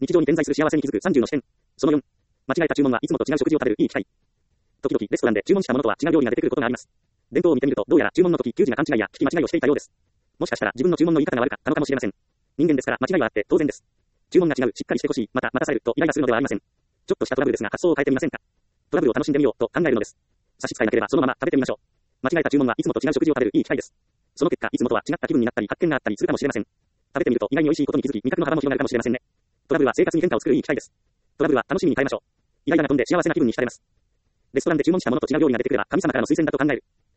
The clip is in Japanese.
日常に点在する幸せに気づく30の視点。その4。間違えた注文はいつもと違う食事を食べるいい機会。時々レストランで注文したものとは違う料理が出てくることがあります。弁当を見てみるとどうやら注文の時給仕が勘違いや聞き間違いをしていたようです。もしかしたら自分の注文の言い方が悪かったのかもしれません。人間ですから間違いはあって当然です。注文が違う、しっかりしてほしい、また待たされるとイライラするのではありません。ちょっとしたトラブルですが発想を変えてみませんか。トラブルを楽しんでみようと考えるのです。差し支えなければそのまま食べてみましょう。間違えた注文はいつもと違う食事を食べるいい機会です。その結果いつもとは違った気分になったり発見があったりするかもしれません。食べてみると意外に美味しいことに気づき味覚の幅も広がるかもしれませんね。トラブルは生活に変化を作るいい機会です。トラブルは楽しみに変えましょう。イライラが飛んで幸せな気分に浸れます。レストランで注文したものと違う料理が出てくれば神様からの推薦だと考える。